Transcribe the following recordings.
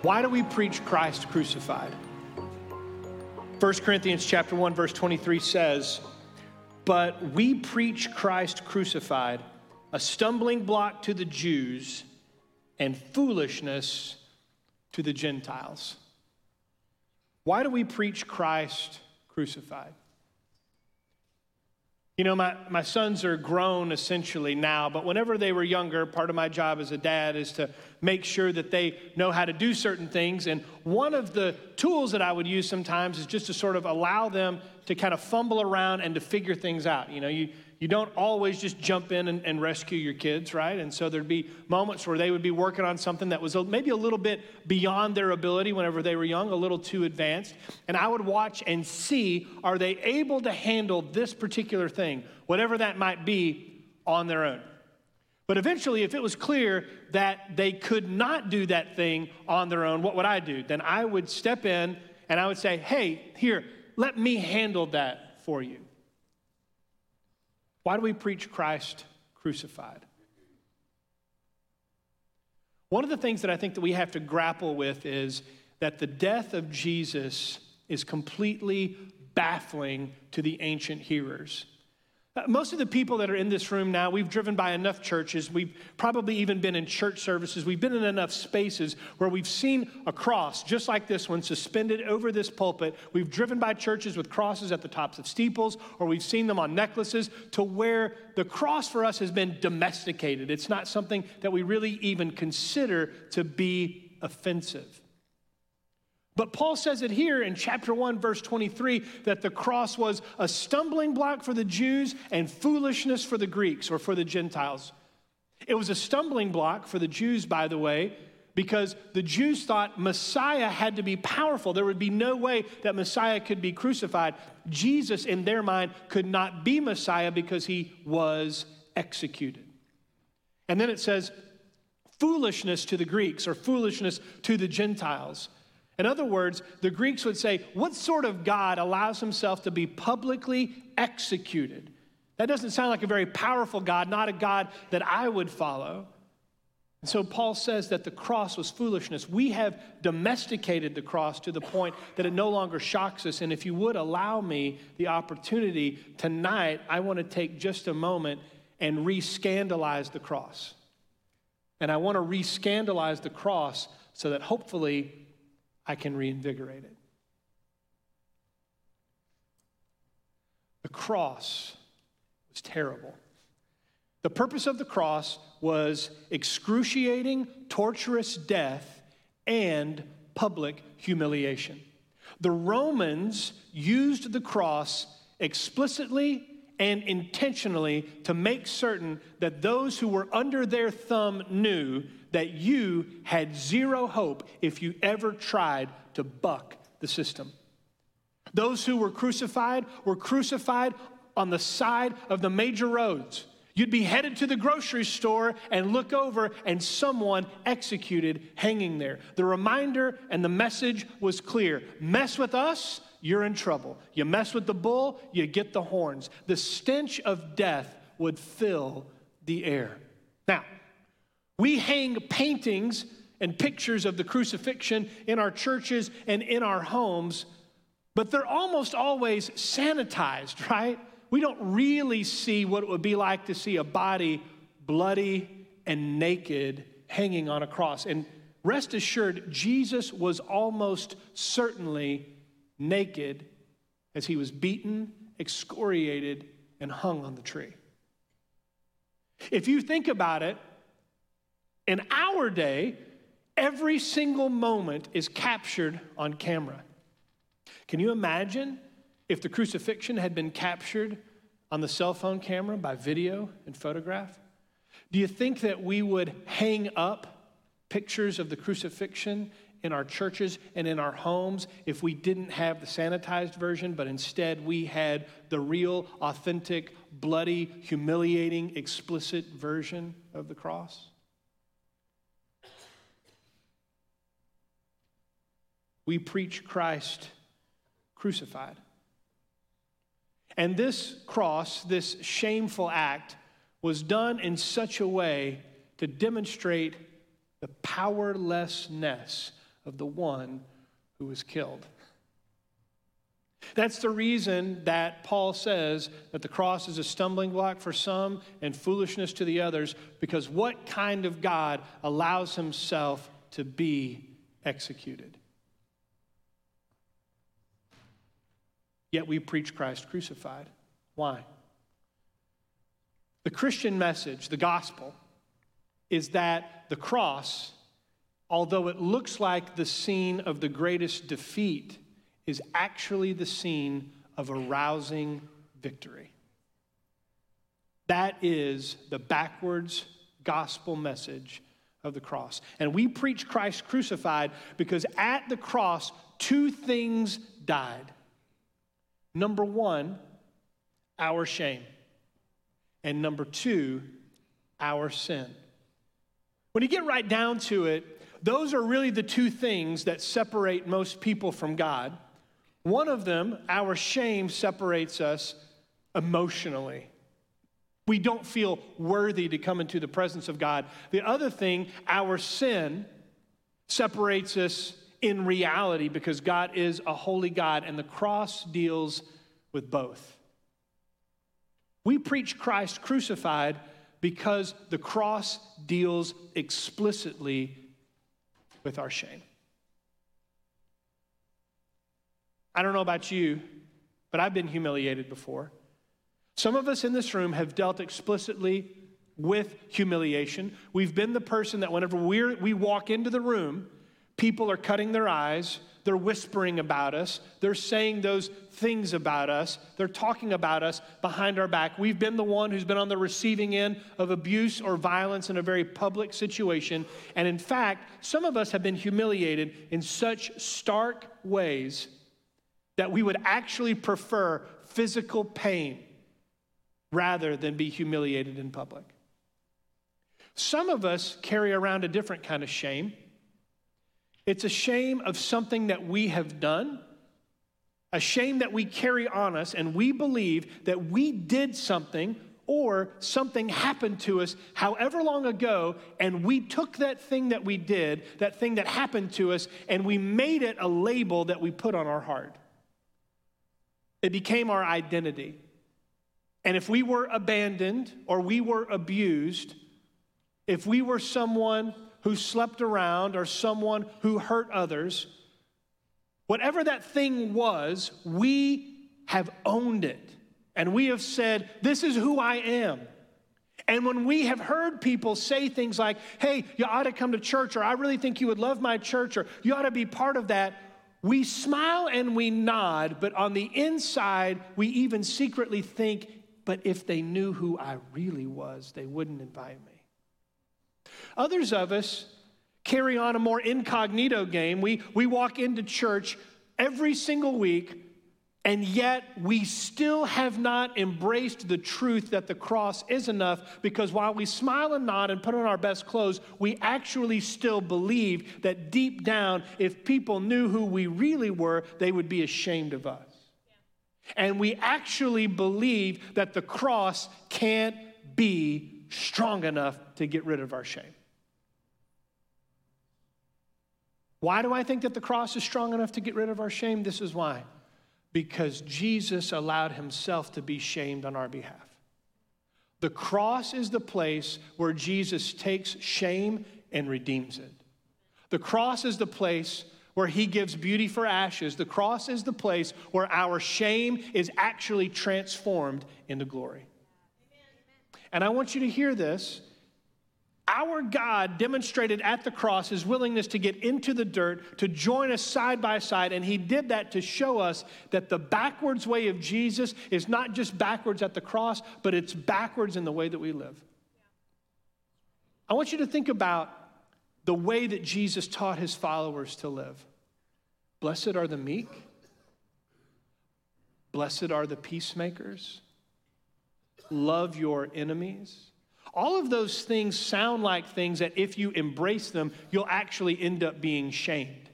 Why do we preach Christ crucified? 1 Corinthians chapter 1, verse 23 says, "But we preach Christ crucified, a stumbling block to the Jews and foolishness to the Gentiles." Why do we preach Christ crucified? You know, my sons are grown essentially now, but whenever they were younger, part of my job as a dad is to make sure that they know how to do certain things. And one of the tools that I would use sometimes is just to sort of allow them to kind of fumble around and to figure things out. You know, you don't always just jump in and rescue your kids, right? And so there'd be moments where they would be working on something that was maybe a little bit beyond their ability whenever they were young, a little too advanced. And I would watch and see, are they able to handle this particular thing, whatever that might be, on their own? But eventually, if it was clear that they could not do that thing on their own, what would I do? Then I would step in and I would say, "Hey, here, let me handle that for you." Why do we preach Christ crucified? One of the things that I think that we have to grapple with is that the death of Jesus is completely baffling to the ancient hearers. Most of the people that are in this room now, we've driven by enough churches. We've probably even been in church services. We've been in enough spaces where we've seen a cross, just like this one, suspended over this pulpit. We've driven by churches with crosses at the tops of steeples, or we've seen them on necklaces, to where the cross for us has been domesticated. It's not something that we really even consider to be offensive. But Paul says it here in chapter 1, verse 23, that the cross was a stumbling block for the Jews and foolishness for the Greeks, or for the Gentiles. It was a stumbling block for the Jews, by the way, because the Jews thought Messiah had to be powerful. There would be no way that Messiah could be crucified. Jesus, in their mind, could not be Messiah because he was executed. And then it says, foolishness to the Greeks, or foolishness to the Gentiles. In other words, the Greeks would say, what sort of God allows himself to be publicly executed? That doesn't sound like a very powerful God, not a God that I would follow. And so Paul says that the cross was foolishness. We have domesticated the cross to the point that it no longer shocks us. And if you would allow me the opportunity tonight, I want to take just a moment and re-scandalize the cross. And I want to re-scandalize the cross so that hopefully I can reinvigorate it. The cross was terrible. The purpose of the cross was excruciating, torturous death and public humiliation. The Romans used the cross explicitly and intentionally to make certain that those who were under their thumb knew that you had zero hope if you ever tried to buck the system. Those who were crucified on the side of the major roads. You'd be headed to the grocery store and look over and someone executed hanging there. The reminder and the message was clear. Mess with us, you're in trouble. You mess with the bull, you get the horns. The stench of death would fill the air. Now, we hang paintings and pictures of the crucifixion in our churches and in our homes, but they're almost always sanitized, right? We don't really see what it would be like to see a body bloody and naked hanging on a cross. And rest assured, Jesus was almost certainly naked as he was beaten, excoriated, and hung on the tree. If you think about it, in our day, every single moment is captured on camera. Can you imagine if the crucifixion had been captured on the cell phone camera by video and photograph? Do you think that we would hang up pictures of the crucifixion in our churches and in our homes if we didn't have the sanitized version, but instead we had the real, authentic, bloody, humiliating, explicit version of the cross? We preach Christ crucified. And this cross, this shameful act, was done in such a way to demonstrate the powerlessness of the one who was killed. That's the reason that Paul says that the cross is a stumbling block for some and foolishness to the others, because what kind of God allows himself to be executed? Yet we preach Christ crucified. Why? The Christian message, the gospel, is that the cross, although it looks like the scene of the greatest defeat, is actually the scene of a rousing victory. That is the backwards gospel message of the cross. And we preach Christ crucified because at the cross, two things died. Number one, our shame. And number two, our sin. When you get right down to it, those are really the two things that separate most people from God. One of them, our shame, separates us emotionally. We don't feel worthy to come into the presence of God. The other thing, our sin, separates us in reality because God is a holy God, and the cross deals with both. We preach Christ crucified because the cross deals explicitly with our shame. I don't know about you, but I've been humiliated before. Some of us in this room have dealt explicitly with humiliation. We've been the person that whenever we walk into the room, people are cutting their eyes, they're whispering about us, they're saying those things about us, they're talking about us behind our back. We've been the one who's been on the receiving end of abuse or violence in a very public situation. And in fact, some of us have been humiliated in such stark ways that we would actually prefer physical pain rather than be humiliated in public. Some of us carry around a different kind of shame. It's a shame of something that we have done, a shame that we carry on us, and we believe that we did something or something happened to us however long ago, and we took that thing that we did, that thing that happened to us, and we made it a label that we put on our heart. It became our identity. And if we were abandoned or we were abused, if we were someone who slept around or someone who hurt others, whatever that thing was, we have owned it. And we have said, this is who I am. And when we have heard people say things like, hey, you ought to come to church, or I really think you would love my church, or you ought to be part of that, we smile and we nod, but on the inside, we even secretly think, but if they knew who I really was, they wouldn't invite me. Others of us carry on a more incognito game. We walk into church every single week, and yet we still have not embraced the truth that the cross is enough, because while we smile and nod and put on our best clothes, we actually still believe that deep down, if people knew who we really were, they would be ashamed of us. And we actually believe that the cross can't be strong enough to get rid of our shame. Why do I think that the cross is strong enough to get rid of our shame? This is why. Because Jesus allowed himself to be shamed on our behalf. The cross is the place where Jesus takes shame and redeems it. The cross is the place where he gives beauty for ashes. The cross is the place where our shame is actually transformed into glory. And I want you to hear this. Our God demonstrated at the cross his willingness to get into the dirt, to join us side by side, and he did that to show us that the backwards way of Jesus is not just backwards at the cross, but it's backwards in the way that we live. I want you to think about the way that Jesus taught his followers to live. Blessed are the meek. Blessed are the peacemakers. Love your enemies. All of those things sound like things that if you embrace them, you'll actually end up being shamed.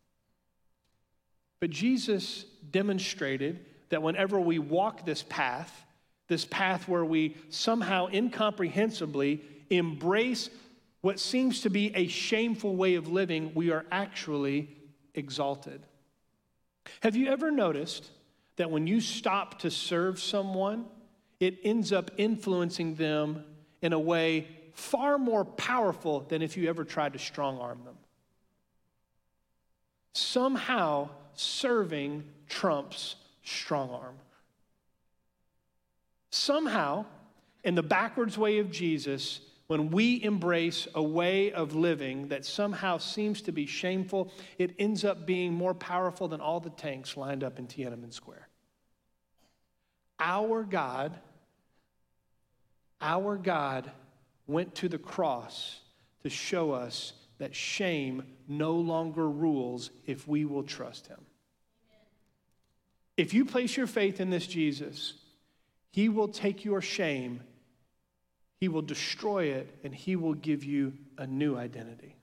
But Jesus demonstrated that whenever we walk this path where we somehow incomprehensibly embrace what seems to be a shameful way of living, we are actually exalted. Have you ever noticed that when you stop to serve someone, it ends up influencing them in a way far more powerful than if you ever tried to strong-arm them? Somehow, serving trumps strong-arm. Somehow, in the backwards way of Jesus, when we embrace a way of living that somehow seems to be shameful, it ends up being more powerful than all the tanks lined up in Tiananmen Square. Our God went to the cross to show us that shame no longer rules if we will trust him. If you place your faith in this Jesus, he will take your shame, he will destroy it, and he will give you a new identity.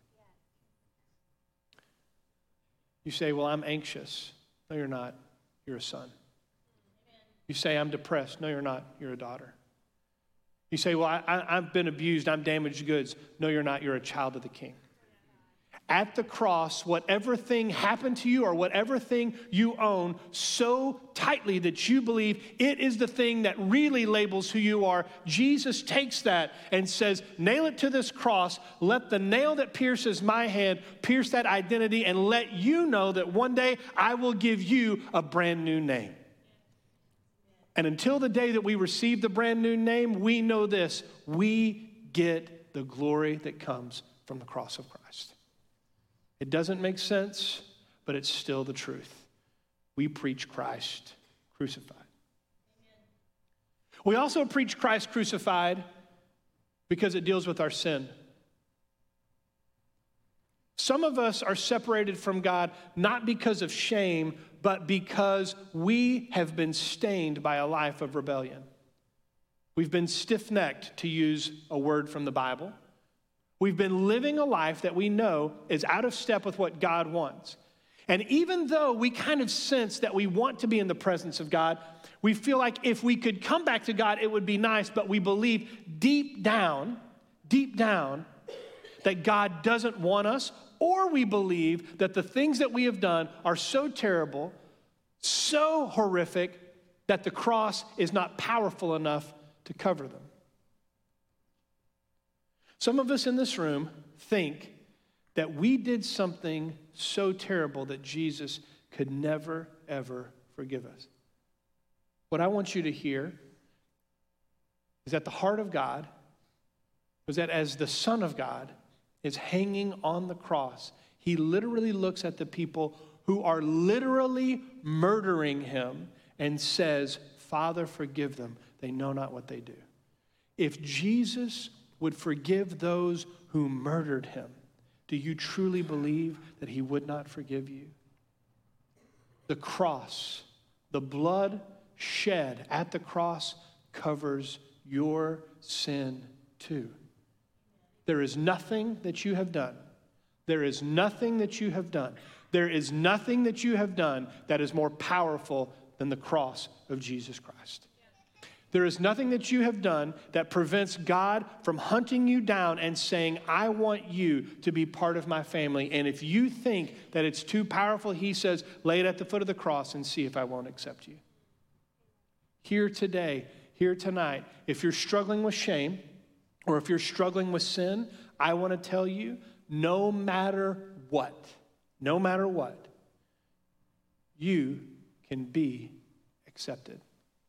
You say, well, I'm anxious. No, you're not. You're a son. You say, I'm depressed. No, you're not. You're a daughter. You say, well, I've been abused. I'm damaged goods. No, you're not. You're a child of the King. At the cross, whatever thing happened to you or whatever thing you own so tightly that you believe it is the thing that really labels who you are, Jesus takes that and says, nail it to this cross. Let the nail that pierces my hand pierce that identity and let you know that one day I will give you a brand new name. And until the day that we receive the brand new name, we know this: we get the glory that comes from the cross of Christ. It doesn't make sense, but it's still the truth. We preach Christ crucified. Amen. We also preach Christ crucified because it deals with our sin. Some of us are separated from God not because of shame, but because we have been stained by a life of rebellion. We've been stiff-necked, to use a word from the Bible. We've been living a life that we know is out of step with what God wants. And even though we kind of sense that we want to be in the presence of God, we feel like if we could come back to God, it would be nice, but we believe deep down, that God doesn't want us, or we believe that the things that we have done are so terrible, so horrific, that the cross is not powerful enough to cover them. Some of us in this room think that we did something so terrible that Jesus could never, ever forgive us. What I want you to hear is that the heart of God was that as the Son of God is hanging on the cross, he literally looks at the people who are literally murdering him and says, Father, forgive them. They know not what they do. If Jesus would forgive those who murdered him, do you truly believe that he would not forgive you? The cross, the blood shed at the cross covers your sin too. There is nothing that you have done. There is nothing that you have done. There is nothing that you have done that is more powerful than the cross of Jesus Christ. There is nothing that you have done that prevents God from hunting you down and saying, I want you to be part of my family. And if you think that it's too powerful, he says, lay it at the foot of the cross and see if I won't accept you. Here today, here tonight, if you're struggling with shame or if you're struggling with sin, I want to tell you, no matter what, you can be accepted.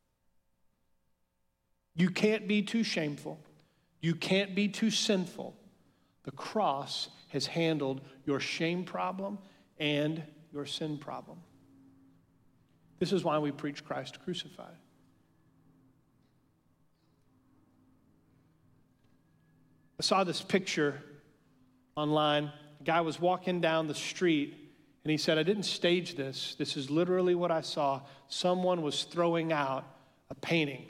You can't be too shameful. You can't be too sinful. The cross has handled your shame problem and your sin problem. This is why we preach Christ crucified. I saw this picture online. A guy was walking down the street and he said, I didn't stage this. This is literally what I saw. Someone was throwing out a painting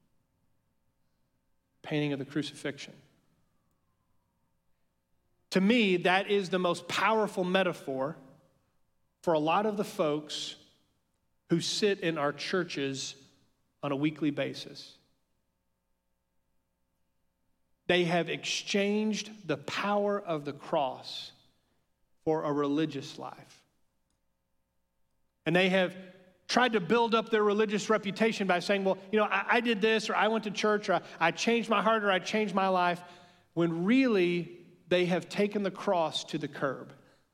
of the crucifixion. To me, that is the most powerful metaphor for a lot of the folks who sit in our churches on a weekly basis. They have exchanged the power of the cross for a religious life. And they have tried to build up their religious reputation by saying, well, I did this, or I went to church, or I changed my heart, or I changed my life, when really they have taken the cross to the curb.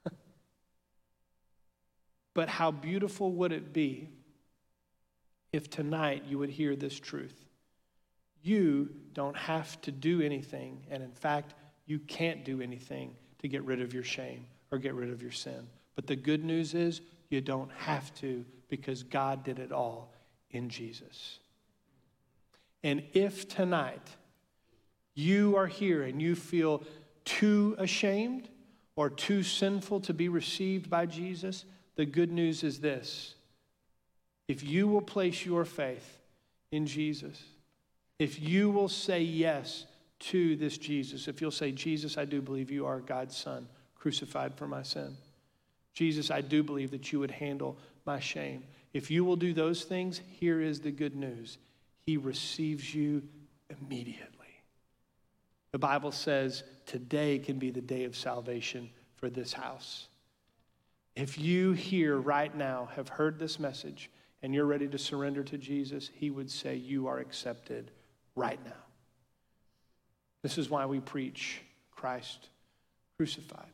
But how beautiful would it be if tonight you would hear this truth? You don't have to do anything, and in fact, you can't do anything to get rid of your shame or get rid of your sin. But the good news is you don't have to, because God did it all in Jesus. And if tonight you are here and you feel too ashamed or too sinful to be received by Jesus, the good news is this: if you will place your faith in Jesus, if you will say yes to this Jesus, if you'll say, Jesus, I do believe you are God's Son, crucified for my sin. Jesus, I do believe that you would handle my shame. If you will do those things, here is the good news: he receives you immediately. The Bible says today can be the day of salvation for this house. If you here right now have heard this message and you're ready to surrender to Jesus, he would say you are accepted right now. This is why we preach Christ crucified.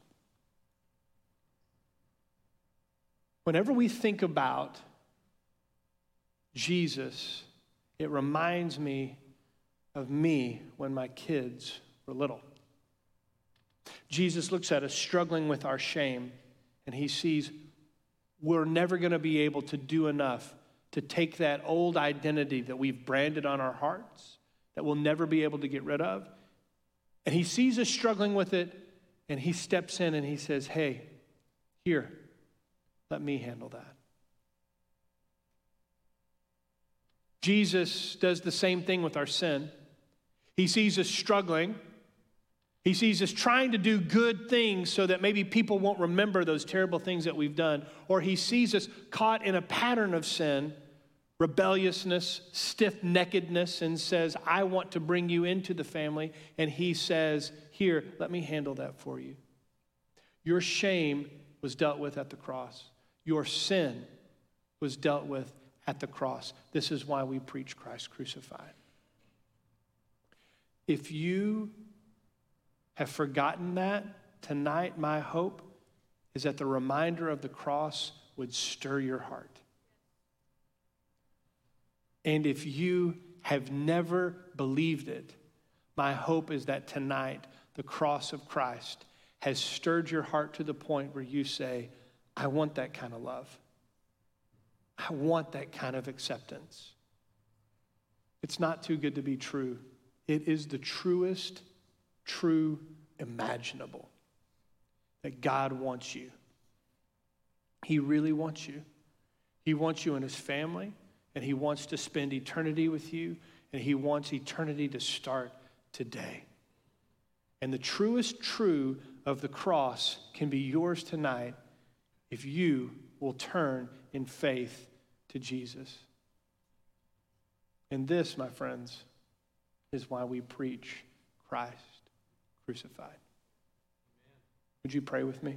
Whenever we think about Jesus, it reminds me of me when my kids were little. Jesus looks at us struggling with our shame, and he sees we're never going to be able to do enough to take that old identity that we've branded on our hearts, that we'll never be able to get rid of. And he sees us struggling with it, and he steps in and he says, hey, here, let me handle that. Jesus does the same thing with our sin. He sees us struggling. He sees us trying to do good things so that maybe people won't remember those terrible things that we've done. Or he sees us caught in a pattern of sin, rebelliousness, stiff-neckedness, and says, I want to bring you into the family. And he says, here, let me handle that for you. Your shame was dealt with at the cross. Your sin was dealt with at the cross. This is why we preach Christ crucified. If you have forgotten that, tonight my hope is that the reminder of the cross would stir your heart. And if you have never believed it, my hope is that tonight the cross of Christ has stirred your heart to the point where you say, I want that kind of love. I want that kind of acceptance. It's not too good to be true. It is the truest, true, imaginable that God wants you. He really wants you. He wants you in his family, and he wants to spend eternity with you, and he wants eternity to start today. And the truest true of the cross can be yours tonight if you will turn in faith to Jesus. And this, my friends, is why we preach Christ crucified. Amen. Would you pray with me?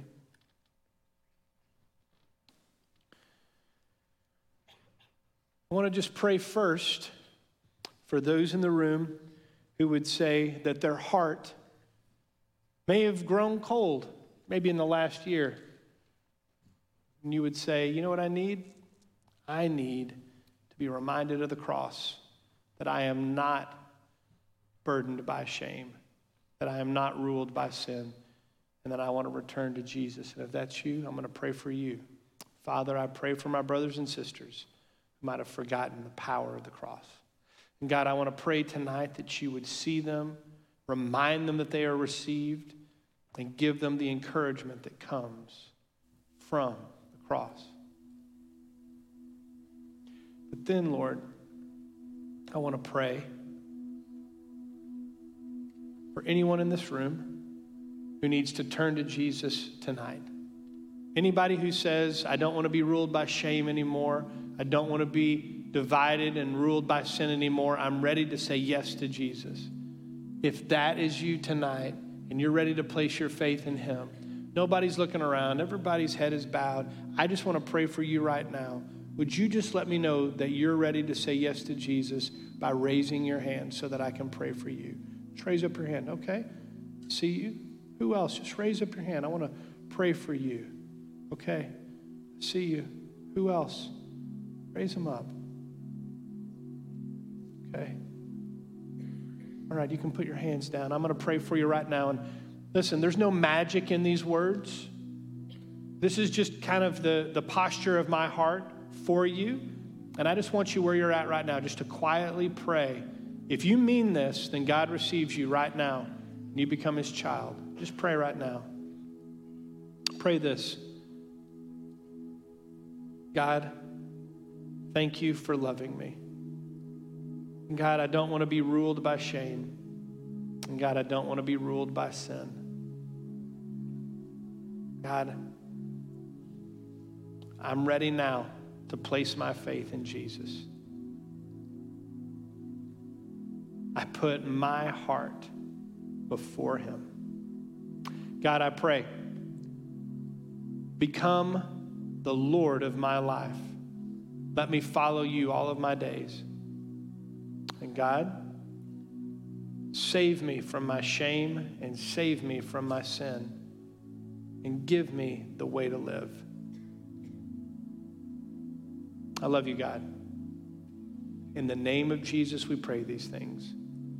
I want to just pray first for those in the room who would say that their heart may have grown cold, maybe in the last year. And you would say, you know what I need? I need to be reminded of the cross, that I am not burdened by shame, that I am not ruled by sin, and that I want to return to Jesus. And if that's you, I'm going to pray for you. Father, I pray for my brothers and sisters who might have forgotten the power of the cross. And God, I want to pray tonight that you would see them, remind them that they are received, and give them the encouragement that comes from the cross. But then, Lord, I want to pray for anyone in this room who needs to turn to Jesus tonight. Anybody who says, I don't want to be ruled by shame anymore. I don't want to be divided and ruled by sin anymore. I'm ready to say yes to Jesus. If that is you tonight and you're ready to place your faith in him, nobody's looking around. Everybody's head is bowed. I just want to pray for you right now. Would you just let me know that you're ready to say yes to Jesus by raising your hand so that I can pray for you? Just raise up your hand, okay? See you. Who else? Just raise up your hand. I want to pray for you. Okay. See you. Who else? Raise them up. Okay. All right, you can put your hands down. I'm going to pray for you right now. And listen, there's no magic in these words. This is just kind of the posture of my heart for you. And I just want you where you're at right now, just to quietly pray. If you mean this, then God receives you right now, and you become his child. Just pray right now. Pray this. God, thank you for loving me. And God, I don't want to be ruled by shame. And God, I don't want to be ruled by sin. God, I'm ready now to place my faith in Jesus. I put my heart before him. God, I pray, become the Lord of my life. Let me follow you all of my days. And God, save me from my shame and save me from my sin and give me the way to live. I love you, God. In the name of Jesus, we pray these things.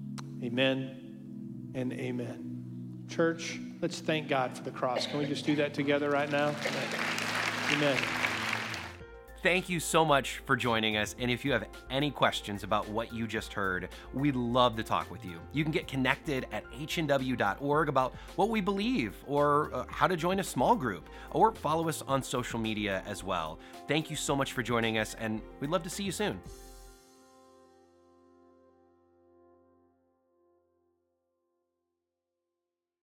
Amen and amen. Church, let's thank God for the cross. Can we just do that together right now? Amen. Thank you so much for joining us. And if you have any questions about what you just heard, we'd love to talk with you. You can get connected at hnw.org about what we believe, or how to join a small group, or follow us on social media as well. Thank you so much for joining us, and we'd love to see you soon.